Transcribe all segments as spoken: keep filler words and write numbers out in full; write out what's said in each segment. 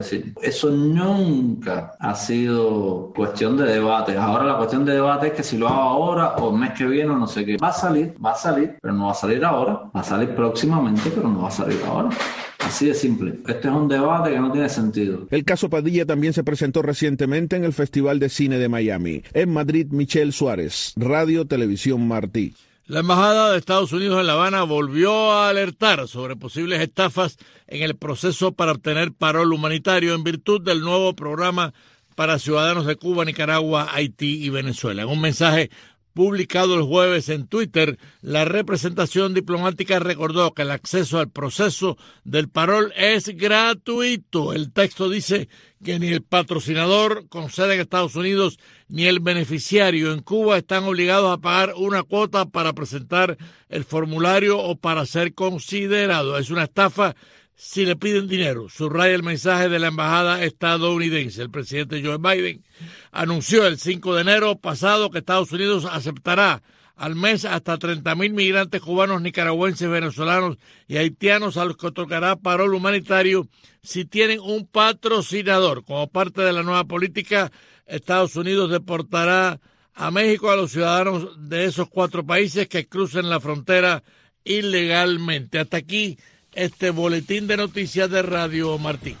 Sí. Eso nunca ha sido cuestión de debate. Ahora la cuestión de debate es que si lo hago ahora o el mes que viene o no sé qué. Va a salir, va a salir, pero no va a salir ahora. Va a salir próximamente, pero no va a salir ahora. Así de simple. Este es un debate que no tiene sentido. El caso Padilla también se presentó recientemente en el Festival de Cine de Miami. En Madrid, Michelle Suárez, Radio Televisión Martí. La Embajada de Estados Unidos en La Habana volvió a alertar sobre posibles estafas en el proceso para obtener parol humanitario en virtud del nuevo programa para ciudadanos de Cuba, Nicaragua, Haití y Venezuela. En un mensaje publicado el jueves en Twitter, la representación diplomática recordó que el acceso al proceso del parol es gratuito. El texto dice que ni el patrocinador con sede en Estados Unidos ni el beneficiario en Cuba están obligados a pagar una cuota para presentar el formulario o para ser considerado. Es una estafa si le piden dinero, subraya el mensaje de la embajada estadounidense. El presidente Joe Biden anunció el cinco de enero pasado que Estados Unidos aceptará al mes hasta treinta mil migrantes cubanos, nicaragüenses, venezolanos y haitianos a los que otorgará parol humanitario si tienen un patrocinador. Como parte de la nueva política, Estados Unidos deportará a México a los ciudadanos de esos cuatro países que crucen la frontera ilegalmente. Hasta aquí este boletín de noticias de Radio Martí.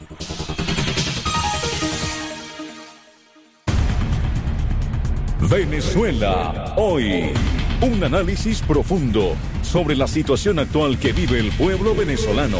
Venezuela hoy. Un análisis profundo sobre la situación actual que vive el pueblo venezolano.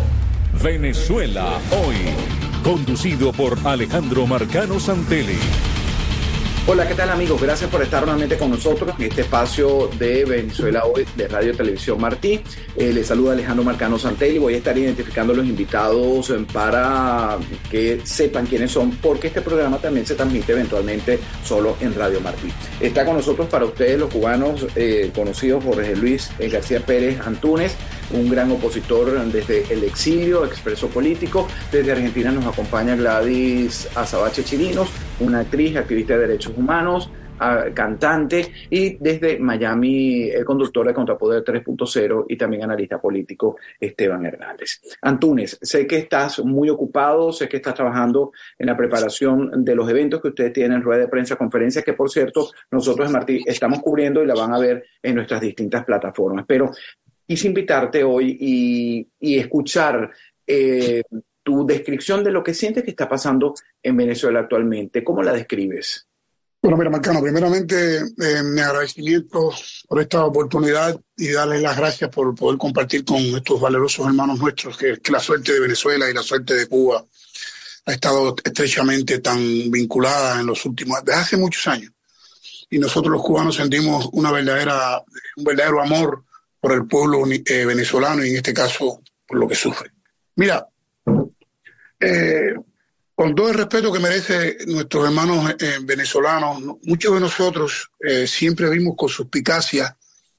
Venezuela hoy. Conducido por Alejandro Marcano Santelli. Hola, ¿qué tal, amigos? Gracias por estar nuevamente con nosotros en este espacio de Venezuela Hoy de Radio Televisión Martí. Eh, les saluda Alejandro Marcano Santelli. Voy a estar identificando a los invitados para que sepan quiénes son, porque este programa también se transmite eventualmente solo en Radio Martí. Está con nosotros para ustedes los cubanos eh, conocidos Jorge Luis eh, García Pérez Antúnez, un gran opositor desde el exilio, expreso político. Desde Argentina nos acompaña Gladys Azabache Chirinos, una actriz, activista de derechos humanos, uh, cantante, y desde Miami el conductor de Contrapoder tres punto cero y también analista político Esteban Hernández. Antúnez, sé que estás muy ocupado, sé que estás trabajando en la preparación de los eventos que ustedes tienen, rueda de prensa, conferencias, que por cierto nosotros en Martí estamos cubriendo y la van a ver en nuestras distintas plataformas. Pero quise invitarte hoy y, y escuchar eh, tu descripción de lo que sientes que está pasando en Venezuela actualmente. ¿Cómo la describes? Bueno, mira, Marcano, primeramente eh, mi agradecimiento por esta oportunidad y darles las gracias por poder compartir con estos valerosos hermanos nuestros que, que la suerte de Venezuela y la suerte de Cuba ha estado estrechamente tan vinculada en los últimos, desde hace muchos años. Y nosotros los cubanos sentimos una verdadera, un verdadero amor por el pueblo eh, venezolano y en este caso por lo que sufre. Mira, eh, con todo el respeto que merecen nuestros hermanos eh, venezolanos, ¿no? Muchos de nosotros eh, siempre vimos con suspicacia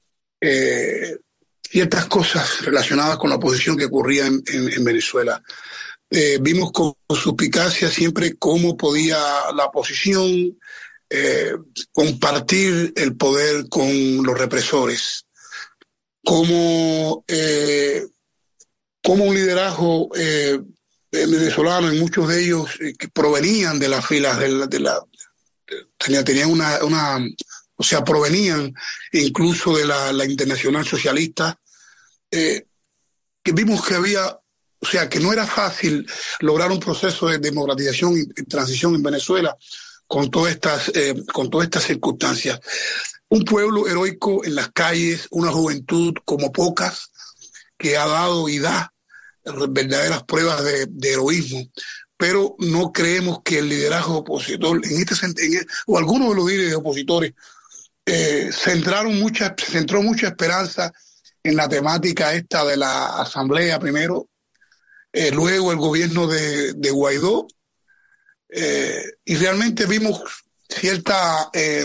eh, ciertas cosas relacionadas con la oposición que ocurría en, en, en Venezuela. Eh, vimos con suspicacia siempre cómo podía la oposición eh, compartir el poder con los represores, cómo, eh, cómo un liderazgo eh, venezolano, y muchos de ellos eh, que provenían de las filas de la, de la tenía, tenían una, una, o sea, provenían incluso de la, la Internacional Socialista, eh, que vimos que había, o sea, que no era fácil lograr un proceso de democratización y transición en Venezuela con todas estas, eh, con todas estas circunstancias. Un pueblo heroico en las calles, una juventud como pocas, que ha dado y da verdaderas pruebas de, de heroísmo, pero no creemos que el liderazgo opositor, en este sentido, o algunos de los líderes opositores, eh, centraron mucha, centró mucha esperanza en la temática esta de la asamblea primero, eh, luego el gobierno de, de Guaidó, eh, y realmente vimos cierta, eh,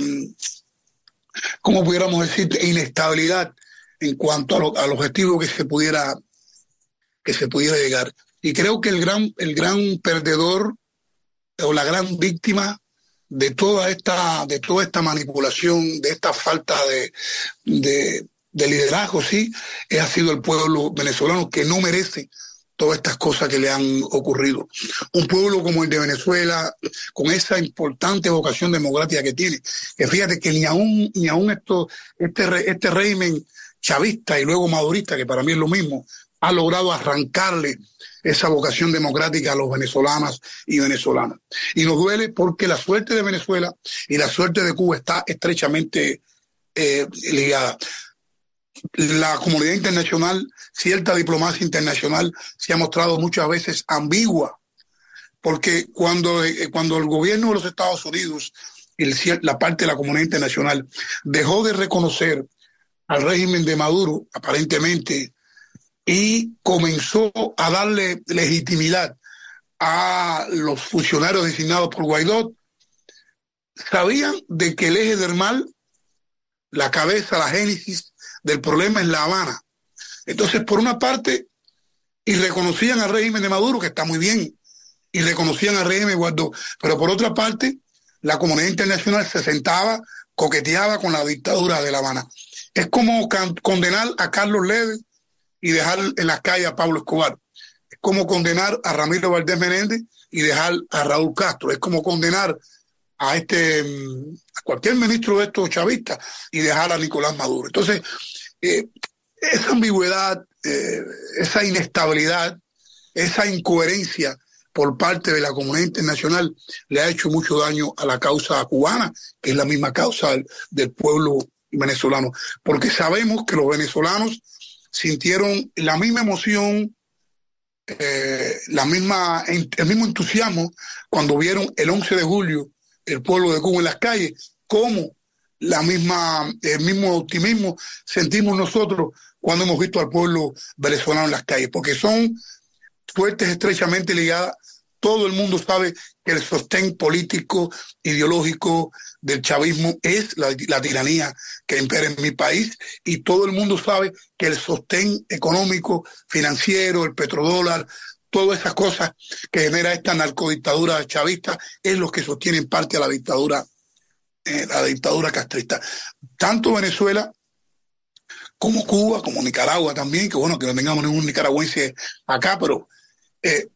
¿cómo pudiéramos decir?, inestabilidad en cuanto a lo, al objetivo que se pudiera que se pudiera llegar. Y creo que el gran, el gran perdedor o la gran víctima de toda esta, de toda esta manipulación, de esta falta de, de, de liderazgo, sí, ha sido el pueblo venezolano, que no merece todas estas cosas que le han ocurrido. Un pueblo como el de Venezuela, con esa importante vocación democrática que tiene, que fíjate que ni aún, ni aún esto, este, este régimen chavista y luego madurista, que para mí es lo mismo, ha logrado arrancarle esa vocación democrática a los venezolanos y venezolanas. Y nos duele porque la suerte de Venezuela y la suerte de Cuba está estrechamente eh, ligada. La comunidad internacional, cierta diplomacia internacional, se ha mostrado muchas veces ambigua, porque cuando, eh, cuando el gobierno de los Estados Unidos y el, la parte de la comunidad internacional dejó de reconocer al régimen de Maduro, aparentemente, y comenzó a darle legitimidad a los funcionarios designados por Guaidó, sabían de que el eje del mal, la cabeza, la génesis del problema es La Habana. Entonces, por una parte, y reconocían al régimen de Maduro, que está muy bien, y reconocían al régimen de Guaidó, pero por otra parte, la comunidad internacional se sentaba, coqueteaba con la dictadura de La Habana. Es como condenar a Carlos Lede y dejar en las calles a Pablo Escobar. Es como condenar a Ramiro Valdés Menéndez y dejar a Raúl Castro. Es como condenar a este a cualquier ministro de estos chavistas y dejar a Nicolás Maduro. Entonces, eh, esa ambigüedad, eh, esa inestabilidad, esa incoherencia por parte de la comunidad internacional le ha hecho mucho daño a la causa cubana, que es la misma causa del, del pueblo venezolano, porque sabemos que los venezolanos sintieron la misma emoción, eh, la misma, el mismo entusiasmo cuando vieron el once de julio el pueblo de Cuba en las calles, como la misma, el mismo optimismo sentimos nosotros cuando hemos visto al pueblo venezolano en las calles, porque son fuertes estrechamente ligadas. Todo el mundo sabe que el sostén político, ideológico del chavismo es la, la tiranía que impera en mi país, y todo el mundo sabe que el sostén económico, financiero, el petrodólar, todas esas cosas que genera esta narcodictadura chavista es lo que sostienen parte de la dictadura, eh, la dictadura castrista. Tanto Venezuela como Cuba, como Nicaragua también, que bueno que no tengamos ningún nicaragüense acá, pero eh,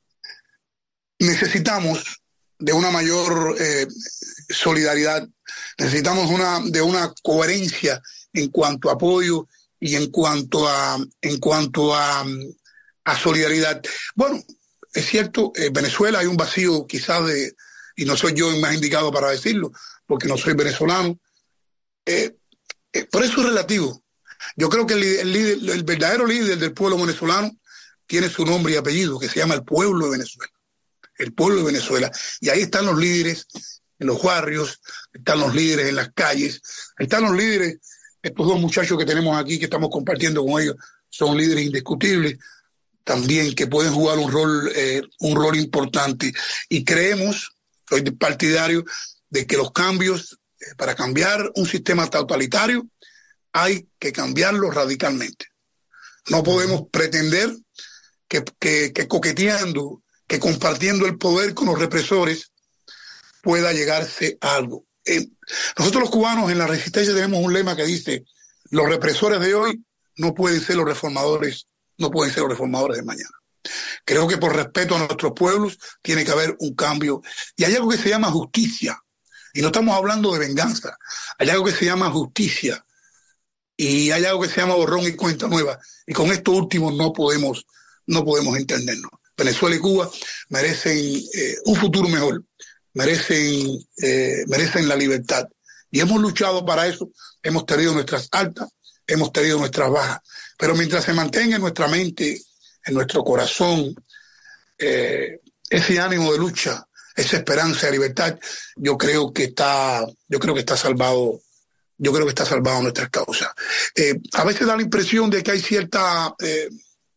necesitamos de una mayor eh, solidaridad, necesitamos una, de una coherencia en cuanto a apoyo y en cuanto a, en cuanto a, a solidaridad. Bueno, es cierto, en Venezuela hay un vacío quizás de, y no soy yo el más indicado para decirlo, porque no soy venezolano, eh, eh, por eso es relativo. Yo creo que el, el, líder, el verdadero líder del pueblo venezolano tiene su nombre y apellido, que se llama el pueblo de Venezuela. El pueblo de Venezuela. Y ahí están los líderes en los barrios, están los líderes en las calles, ahí están los líderes, estos dos muchachos que tenemos aquí, que estamos compartiendo con ellos, son líderes indiscutibles, también que pueden jugar un rol, eh, un rol importante. Y creemos, soy partidario, de que los cambios, eh, para cambiar un sistema totalitario, hay que cambiarlo radicalmente. No podemos pretender que, que, que coqueteando, que compartiendo el poder con los represores pueda llegarse a algo. Eh, nosotros los cubanos en la resistencia tenemos un lema que dice: los represores de hoy no pueden ser los reformadores, no pueden ser los reformadores de mañana. Creo que por respeto a nuestros pueblos tiene que haber un cambio. Y hay algo que se llama justicia. Y no estamos hablando de venganza. Hay algo que se llama justicia. Y hay algo que se llama borrón y cuenta nueva. Y con esto último no podemos, no podemos entendernos. Venezuela y Cuba merecen eh, un futuro mejor, merecen, eh, merecen la libertad. Y hemos luchado para eso, hemos tenido nuestras altas, hemos tenido nuestras bajas. Pero mientras se mantenga en nuestra mente, en nuestro corazón, eh, ese ánimo de lucha, esa esperanza de libertad, yo creo que está, yo creo que está salvado, yo creo que está salvado nuestras causas. Eh, a veces da la impresión de que hay cierta eh,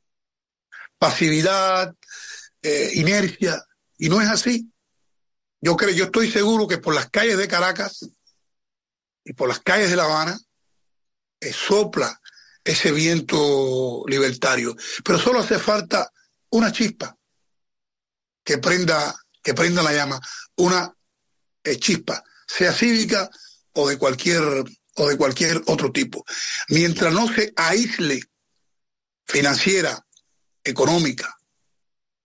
pasividad, Eh, inercia, y no es así. Yo creo, yo estoy seguro que por las calles de Caracas y por las calles de La Habana eh, sopla ese viento libertario, pero solo hace falta una chispa que prenda, que prenda la llama, una eh, chispa, sea cívica o de cualquier o de cualquier otro tipo. Mientras no se aísle financiera, económica,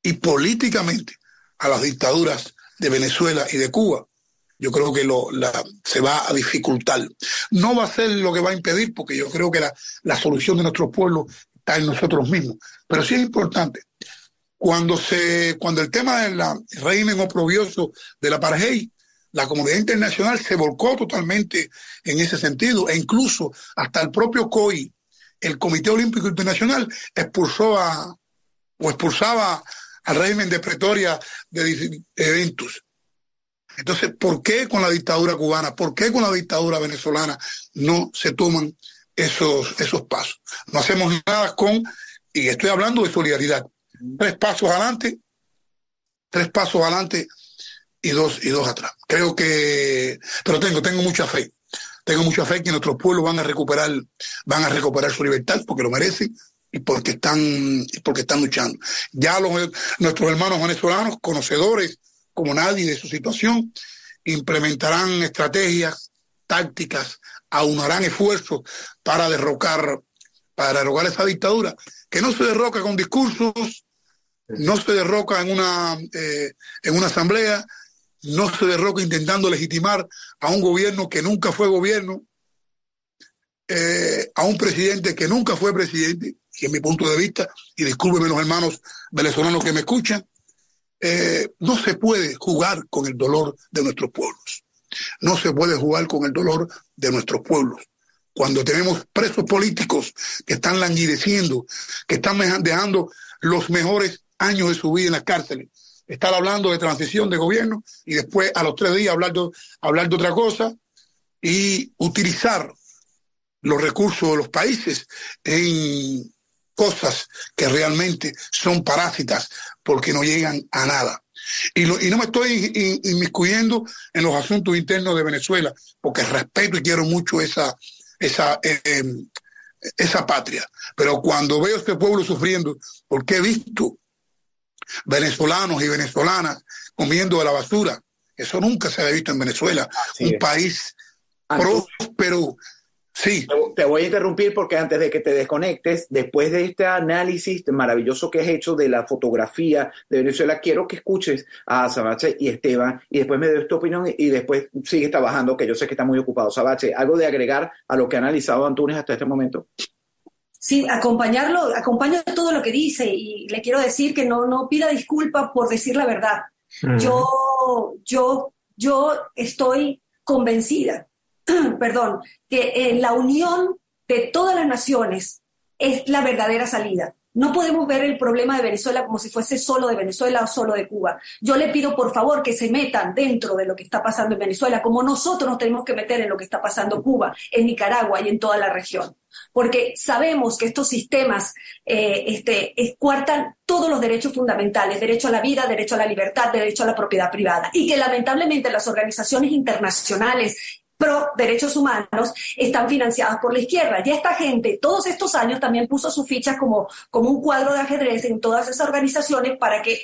y políticamente a las dictaduras de Venezuela y de Cuba, yo creo que lo, la, se va a dificultar. No va a ser lo que va a impedir, porque yo creo que la, la solución de nuestros pueblos está en nosotros mismos. Pero sí es importante, cuando, se, cuando el tema del régimen oprobioso del apartheid, la comunidad internacional se volcó totalmente en ese sentido, e incluso hasta el propio C O I, el Comité Olímpico Internacional, expulsó a, o expulsaba al régimen de Pretoria de eventos. Entonces, ¿por qué con la dictadura cubana, por qué con la dictadura venezolana no se toman esos, esos pasos? No hacemos nada con, y estoy hablando de solidaridad, tres pasos adelante, tres pasos adelante y dos, y dos atrás. Creo que, pero tengo, tengo mucha fe, tengo mucha fe que nuestros pueblos van a recuperar, van a recuperar su libertad porque lo merecen y porque están, y porque están luchando. Ya los, nuestros hermanos venezolanos, conocedores como nadie de su situación, implementarán estrategias, tácticas, aunarán esfuerzos para derrocar, para derrocar esa dictadura, que no se derroca con discursos, no se derroca en una, eh, en una asamblea, no se derroca intentando legitimar a un gobierno que nunca fue gobierno, eh, a un presidente que nunca fue presidente, y en mi punto de vista, y discúlpenme los hermanos venezolanos que me escuchan, Eh, no se puede jugar con el dolor de nuestros pueblos. No se puede jugar con el dolor de nuestros pueblos. Cuando tenemos presos políticos que están languideciendo, que están dejando los mejores años de su vida en las cárceles, estar hablando de transición de gobierno y después a los tres días hablar de, hablar de otra cosa y utilizar los recursos de los países en cosas que realmente son parásitas porque no llegan a nada. Y, lo, y no me estoy in, inmiscuyendo en los asuntos internos de Venezuela, porque respeto y quiero mucho esa, esa, eh, eh, esa patria. Pero cuando veo a este pueblo sufriendo, porque he visto venezolanos y venezolanas comiendo de la basura, eso nunca se había visto en Venezuela. Así un es. País Antes. próspero. Sí. Te voy a interrumpir porque antes de que te desconectes, después de este análisis maravilloso que has hecho de la fotografía de Venezuela, quiero que escuches a Sabache y Esteban y después me des tu opinión y después sigues trabajando, que yo sé que está muy ocupado. Sabache, ¿algo de agregar a lo que ha analizado Antunes hasta este momento? Sí, acompañarlo, acompaño todo lo que dice y le quiero decir que no, no pida disculpas por decir la verdad. Uh-huh. Yo, yo, yo estoy convencida perdón, que eh, la unión de todas las naciones es la verdadera salida. No podemos ver el problema de Venezuela como si fuese solo de Venezuela o solo de Cuba. Yo le pido por favor que se metan dentro de lo que está pasando en Venezuela, como nosotros nos tenemos que meter en lo que está pasando en Cuba, en Nicaragua y en toda la región. Porque sabemos que estos sistemas eh, este, coartan todos los derechos fundamentales, derecho a la vida, derecho a la libertad, derecho a la propiedad privada, y que lamentablemente las organizaciones internacionales pro derechos humanos están financiadas por la izquierda. Y esta gente todos estos años también puso sus fichas como, como un cuadro de ajedrez en todas esas organizaciones para que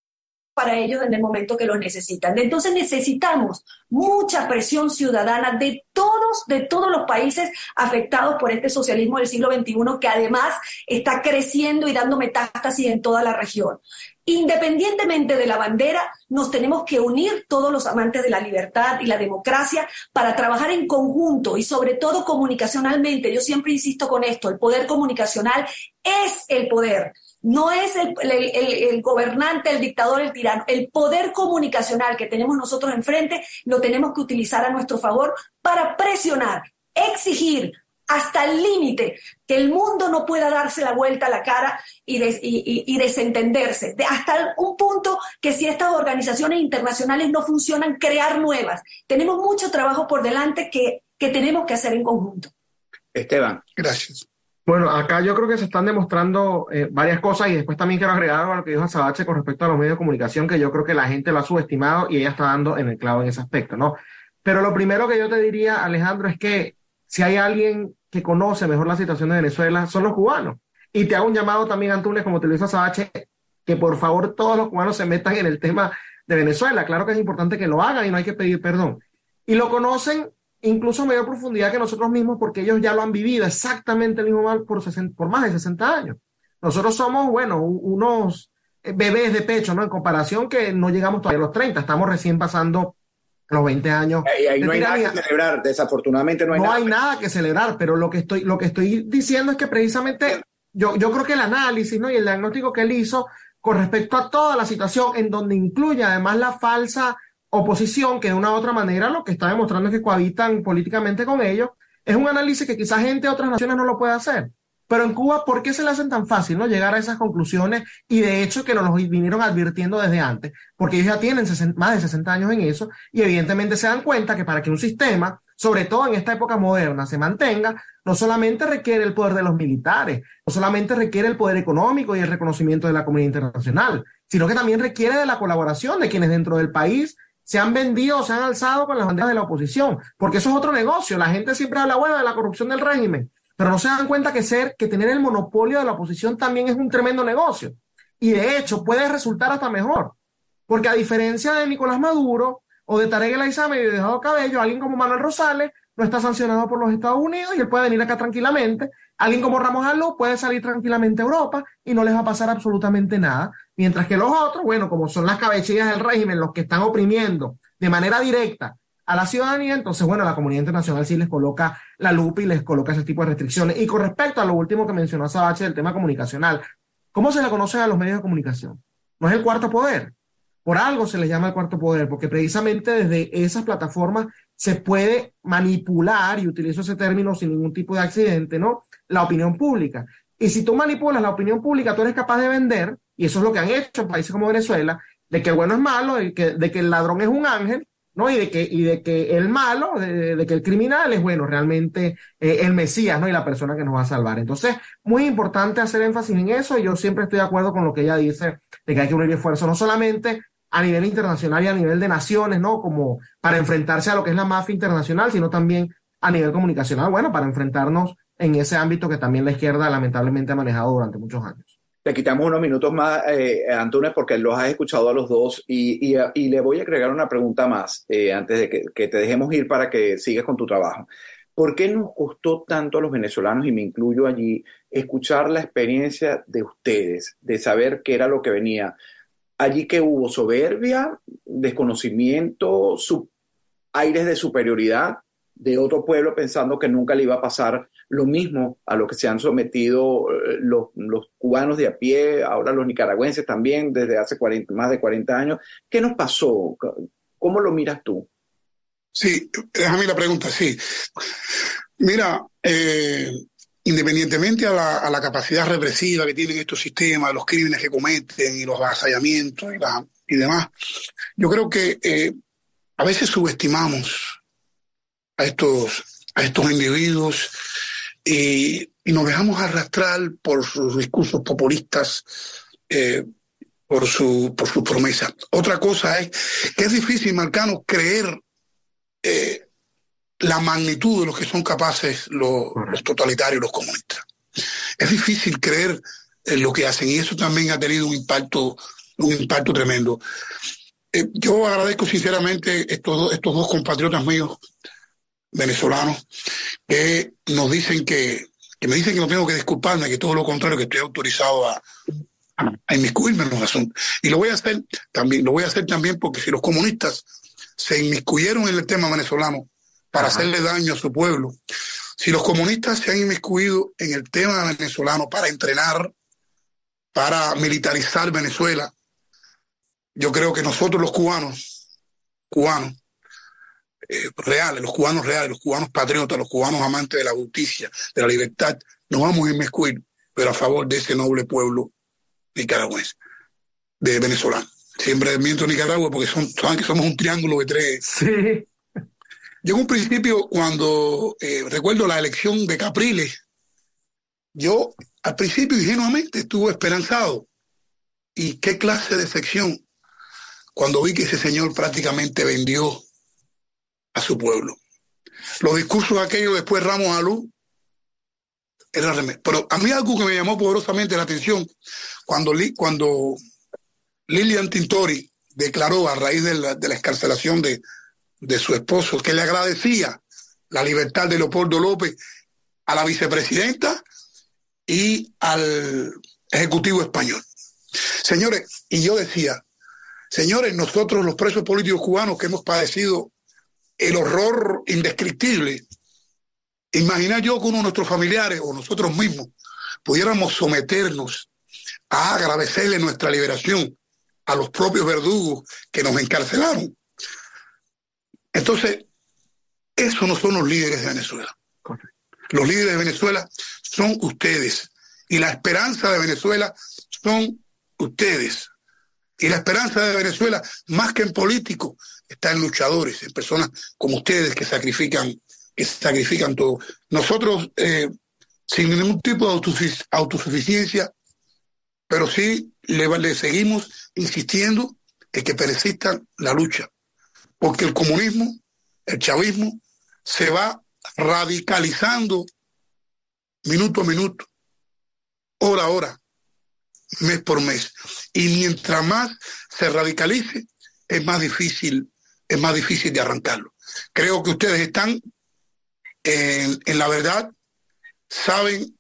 para ellos en el momento que los necesitan. Entonces necesitamos mucha presión ciudadana de todos, de todos los países afectados por este socialismo del siglo veintiuno, que además está creciendo y dando metástasis en toda la región. Independientemente de la bandera, nos tenemos que unir todos los amantes de la libertad y la democracia para trabajar en conjunto y sobre todo comunicacionalmente. Yo siempre insisto con esto, el poder comunicacional es el poder. No es el, el, el, el gobernante, el dictador, el tirano. El poder comunicacional que tenemos nosotros enfrente lo tenemos que utilizar a nuestro favor para presionar, exigir hasta el límite que el mundo no pueda darse la vuelta a la cara y, des, y, y, y desentenderse. De, hasta un punto que si estas organizaciones internacionales no funcionan, crear nuevas. Tenemos mucho trabajo por delante que, que tenemos que hacer en conjunto. Esteban. Gracias. Bueno, acá yo creo que se están demostrando eh, varias cosas y después también quiero agregar a lo que dijo Sabache con respecto a los medios de comunicación, que yo creo que la gente lo ha subestimado y ella está dando en el clavo en ese aspecto, ¿no? Pero lo primero que yo te diría, Alejandro, es que si hay alguien que conoce mejor la situación de Venezuela, son los cubanos. Y te hago un llamado también, Antunes, como te lo hizo Sabache, que por favor todos los cubanos se metan en el tema de Venezuela. Claro que es importante que lo hagan y no hay que pedir perdón. Y lo conocen incluso a mayor profundidad que nosotros mismos, porque ellos ya lo han vivido exactamente el mismo mal por, sesenta, por más de sesenta años. Nosotros somos, bueno, unos bebés de pecho, ¿no? En comparación que no llegamos todavía a los treinta, estamos recién pasando los veinte años. Y ahí de no hay tiranía. nada que celebrar, desafortunadamente no hay no nada. hay nada que celebrar, pero lo que estoy, lo que estoy diciendo es que precisamente yo, yo creo que el análisis, ¿no? y el diagnóstico que él hizo con respecto a toda la situación, en donde incluye además la falsa oposición, que de una u otra manera lo que está demostrando es que cohabitan políticamente con ellos, es un análisis que quizás gente de otras naciones no lo puede hacer. Pero en Cuba, ¿por qué se le hacen tan fácil, ¿no? llegar a esas conclusiones? Y de hecho que nos lo vinieron advirtiendo desde antes, porque ellos ya tienen sesenta, más de sesenta años en eso, y evidentemente se dan cuenta que para que un sistema, sobre todo en esta época moderna, se mantenga, no solamente requiere el poder de los militares, no solamente requiere el poder económico y el reconocimiento de la comunidad internacional, sino que también requiere de la colaboración de quienes dentro del país se han vendido o se han alzado con las banderas de la oposición, porque eso es otro negocio. La gente siempre habla, bueno, de la corrupción del régimen, pero no se dan cuenta que ser, que tener el monopolio de la oposición también es un tremendo negocio. Y de hecho puede resultar hasta mejor. Porque a diferencia de Nicolás Maduro o de Tarek El Aissami y de Diosdado Cabello, alguien como Manuel Rosales no está sancionado por los Estados Unidos y él puede venir acá tranquilamente. Alguien como Ramos Aló puede salir tranquilamente a Europa y no les va a pasar absolutamente nada. Mientras que los otros, bueno, como son las cabecillas del régimen los que están oprimiendo de manera directa a la ciudadanía, entonces, bueno, la comunidad internacional sí les coloca la lupa y les coloca ese tipo de restricciones. Y con respecto a lo último que mencionó Sabache del tema comunicacional, ¿cómo se le conoce a los medios de comunicación? No es el cuarto poder. Por algo se les llama el cuarto poder, porque precisamente desde esas plataformas se puede manipular, y utilizo ese término sin ningún tipo de accidente, ¿no? La opinión pública. Y si tú manipulas la opinión pública, tú eres capaz de vender, y eso es lo que han hecho en países como Venezuela, de que el bueno es malo, de que, de que el ladrón es un ángel, ¿no? Y de que, y de que el malo, de, de que el criminal es, bueno, realmente eh, el Mesías, ¿no? Y la persona que nos va a salvar. Entonces, muy importante hacer énfasis en eso, y yo siempre estoy de acuerdo con lo que ella dice, de que hay que unir esfuerzos, no solamente a nivel internacional y a nivel de naciones, ¿no? Como para enfrentarse a lo que es la mafia internacional, sino también a nivel comunicacional, bueno, para enfrentarnos en ese ámbito que también la izquierda lamentablemente ha manejado durante muchos años. Le quitamos unos minutos más, eh, Antunes, porque los has escuchado a los dos, y, y, y le voy a agregar una pregunta más eh, antes de que, que te dejemos ir para que sigas con tu trabajo. ¿Por qué nos costó tanto a los venezolanos, y me incluyo allí, escuchar la experiencia de ustedes, de saber qué era lo que venía? Allí que hubo soberbia, desconocimiento, sub, aires de superioridad de otro pueblo pensando que nunca le iba a pasar lo mismo a lo que se han sometido los, los cubanos de a pie, ahora los nicaragüenses también desde hace cuarenta, más de cuarenta años. ¿Qué nos pasó? ¿Cómo lo miras tú? Sí, déjame la pregunta, sí. Mira, eh, independientemente a la, a la capacidad represiva que tienen estos sistemas, los crímenes que cometen y los avasallamientos y, la, y demás, yo creo que eh, a veces subestimamos a estos, a estos individuos y, y nos dejamos arrastrar por sus discursos populistas, eh, por su, por sus promesas. Otra cosa es que es difícil, Marcano, creer eh, la magnitud de los que son capaces los, los totalitarios, los comunistas. Es difícil creer en lo que hacen, y eso también ha tenido un impacto, un impacto tremendo. Eh, yo agradezco sinceramente estos, do, estos dos compatriotas míos venezolanos que nos dicen que, que me dicen que no tengo que disculparme, que todo lo contrario, que estoy autorizado a, a, a inmiscuirme en los asuntos. Y lo voy a hacer también, lo voy a hacer también porque si los comunistas se inmiscuyeron en el tema venezolano para Ajá. hacerle daño a su pueblo, si los comunistas se han inmiscuido en el tema venezolano para entrenar, para militarizar Venezuela, yo creo que nosotros los cubanos, cubanos, eh, reales, los cubanos reales, los cubanos patriotas, los cubanos amantes de la justicia, de la libertad, nos vamos a inmiscuir, pero a favor de ese noble pueblo nicaragüense, de venezolano. Siempre miento Nicaragua porque son, saben que somos un triángulo de tres. Sí. Yo en un principio, cuando eh, recuerdo la elección de Capriles, yo al principio ingenuamente estuve esperanzado. ¿Y qué clase de sección? Cuando vi que ese señor prácticamente vendió a su pueblo. Los discursos aquellos después Ramos Alú, era remedio. Pero a mí algo que me llamó poderosamente la atención, cuando, cuando Lilian Tintori declaró a raíz de la, de la excarcelación de, de su esposo que le agradecía la libertad de Leopoldo López a la vicepresidenta y al Ejecutivo español. Señores, y yo decía, señores, nosotros los presos políticos cubanos que hemos padecido el horror indescriptible, imaginar yo que uno de nuestros familiares o nosotros mismos pudiéramos someternos a agradecerle nuestra liberación a los propios verdugos que nos encarcelaron. Entonces, esos no son los líderes de Venezuela. Correcto. Los líderes de Venezuela son ustedes. Y la esperanza de Venezuela son ustedes. Y la esperanza de Venezuela, más que en políticos, está en luchadores, en personas como ustedes que sacrifican, que sacrifican todo. Nosotros, eh, sin ningún tipo de autosufic- autosuficiencia, pero sí le, le seguimos insistiendo en que persista la lucha. Porque el comunismo, el chavismo, se va radicalizando minuto a minuto, hora a hora, mes por mes. Y mientras más se radicalice, es más difícil, es más difícil de arrancarlo. Creo que ustedes están en, en la verdad, saben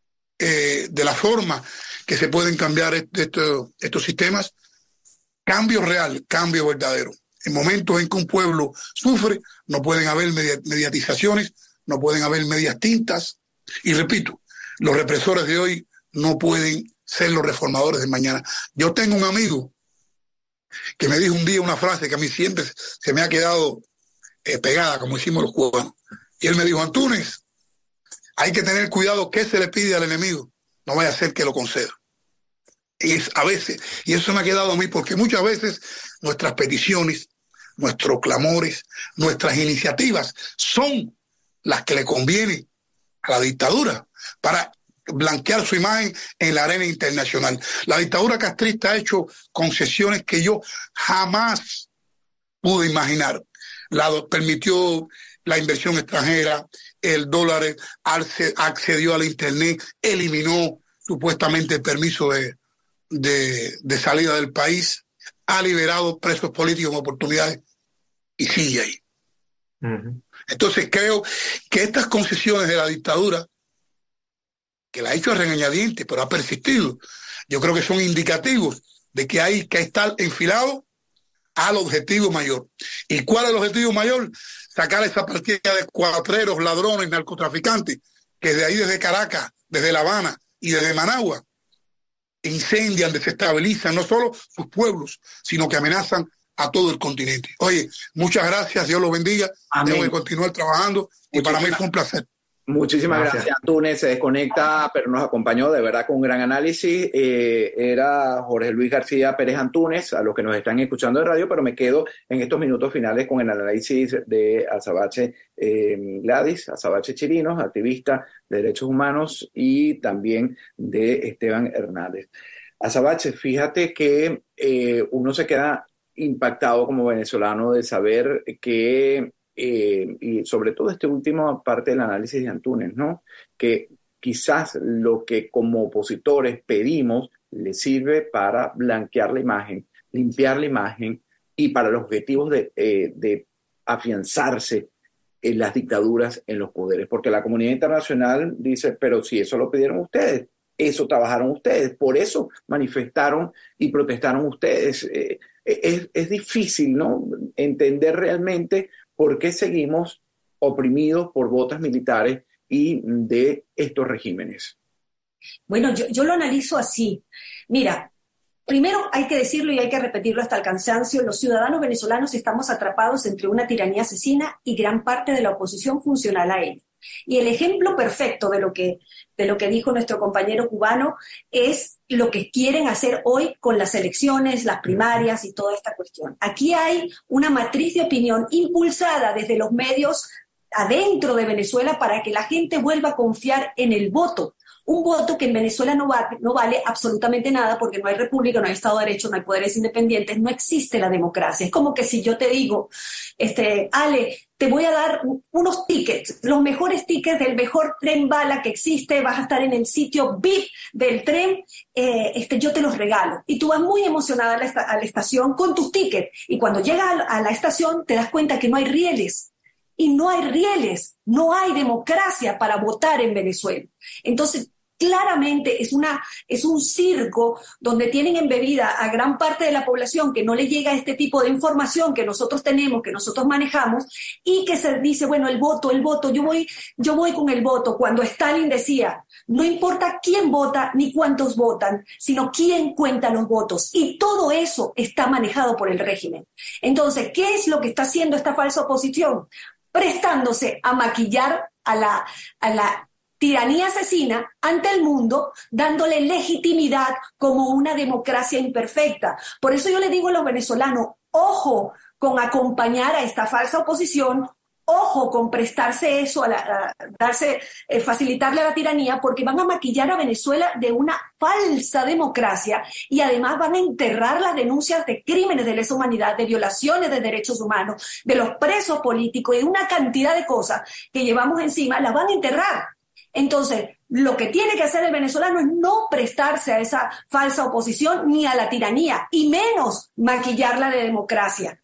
eh, de la forma que se pueden cambiar estos, estos sistemas. Cambio real, cambio verdadero. En momentos en que un pueblo sufre, no pueden haber mediatizaciones, no pueden haber medias tintas. Y repito, los represores de hoy no pueden ser los reformadores de mañana. Yo tengo un amigo que me dijo un día una frase que a mí siempre se me ha quedado eh, pegada, como decimos los cubanos. Y él me dijo, Antúnez, hay que tener cuidado qué se le pide al enemigo, no vaya a ser que lo conceda. Y es, a veces, y eso me ha quedado a mí, porque muchas veces nuestras peticiones, nuestros clamores, nuestras iniciativas son las que le convienen a la dictadura para blanquear su imagen en la arena internacional. La dictadura castrista ha hecho concesiones que yo jamás pude imaginar. La, permitió la inversión extranjera, el dólar accedió al internet, eliminó supuestamente el permiso de, de, de salida del país, ha liberado presos políticos en oportunidades y sigue ahí. Uh-huh. Entonces creo que estas concesiones de la dictadura, que la ha hecho a regañadientes, pero ha persistido, yo creo que son indicativos de que hay que estar enfilado al objetivo mayor. ¿Y cuál es el objetivo mayor? Sacar esa partida de cuatreros, ladrones, narcotraficantes, que de ahí desde Caracas, desde La Habana y desde Managua, incendian, desestabilizan no solo sus pueblos, sino que amenazan a todo el continente. Oye, muchas gracias, Dios los bendiga. Amén. Tengo que continuar trabajando y Muchísimas. Para mí fue un placer. Muchísimas gracias. gracias, Antúnez. Se desconecta, pero nos acompañó de verdad con un gran análisis. Eh, era Jorge Luis García Pérez Antúnez, a los que nos están escuchando de radio, pero me quedo en estos minutos finales con el análisis de Azabache eh, Gladys, Azabache Chirinos, activista de derechos humanos, y también de Esteban Hernández. Azabache, fíjate que eh, uno se queda impactado como venezolano de saber que Eh, y sobre todo esta última parte del análisis de Antúnez, ¿no? Que quizás lo que como opositores pedimos le sirve para blanquear la imagen, limpiar la imagen y para los objetivos de, eh, de afianzarse en las dictaduras, en los poderes. Porque la comunidad internacional dice, pero si eso lo pidieron ustedes, eso trabajaron ustedes, por eso manifestaron y protestaron ustedes. Eh, es, es difícil, ¿no? Entender realmente por qué seguimos oprimidos por botas militares y de estos regímenes. Bueno, yo, yo lo analizo así. Mira, primero hay que decirlo y hay que repetirlo hasta el cansancio, los ciudadanos venezolanos estamos atrapados entre una tiranía asesina y gran parte de la oposición funcional a él. Y el ejemplo perfecto de lo que, de lo que dijo nuestro compañero cubano es lo que quieren hacer hoy con las elecciones, las primarias y toda esta cuestión. Aquí hay una matriz de opinión impulsada desde los medios adentro de Venezuela para que la gente vuelva a confiar en el voto. Un voto que en Venezuela no, va, no vale absolutamente nada porque no hay república, no hay Estado de Derecho, no hay poderes independientes, no existe la democracia. Es como que si yo te digo, este, Ale, te voy a dar unos tickets, los mejores tickets del mejor tren bala que existe, vas a estar en el sitio V I P del tren, eh, este, yo te los regalo. Y tú vas muy emocionada a la, a la estación con tus tickets y cuando llegas a la, a la estación te das cuenta que no hay rieles. Y no hay rieles, no hay democracia para votar en Venezuela. Entonces, claramente es, una, es un circo donde tienen embebida a gran parte de la población que no le llega este tipo de información que nosotros tenemos, que nosotros manejamos, y que se dice, bueno, el voto, el voto, yo voy, yo voy con el voto, cuando Stalin decía, no importa quién vota ni cuántos votan, sino quién cuenta los votos, y todo eso está manejado por el régimen. Entonces, ¿qué es lo que está haciendo esta falsa oposición? Prestándose a maquillar a la, a la tiranía asesina ante el mundo, dándole legitimidad como una democracia imperfecta. Por eso yo le digo a los venezolanos, ojo con acompañar a esta falsa oposición, ojo con prestarse eso, a, la, a darse, eh, facilitarle a la tiranía, porque van a maquillar a Venezuela de una falsa democracia y además van a enterrar las denuncias de crímenes de lesa humanidad, de violaciones de derechos humanos, de los presos políticos y de una cantidad de cosas que llevamos encima, las van a enterrar. Entonces, lo que tiene que hacer el venezolano es no prestarse a esa falsa oposición ni a la tiranía, y menos maquillarla de democracia.